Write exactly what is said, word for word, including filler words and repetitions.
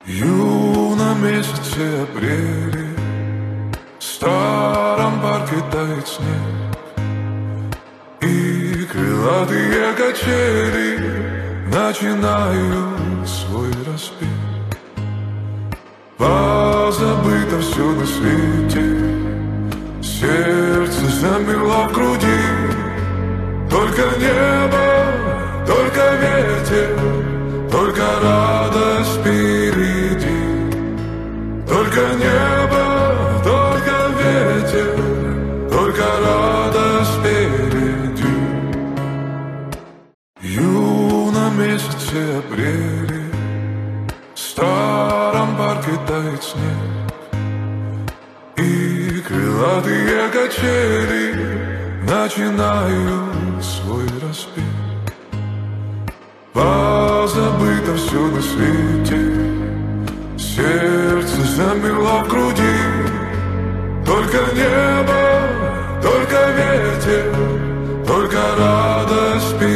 Юном месяце апреле в старом парке тает снег, и крылатые качели начинают свой распев. Позабыто все на свете, сердце замерло в груди. Только небо, только ветер, только радость впереди. Только небо, только ветер, только радость впереди. В юном месяце апреле в старом парке тает снег, и крылатые качели начинают свой распев. Позабыто все на свете, сердце замерло в груди. Только небо, только ветер,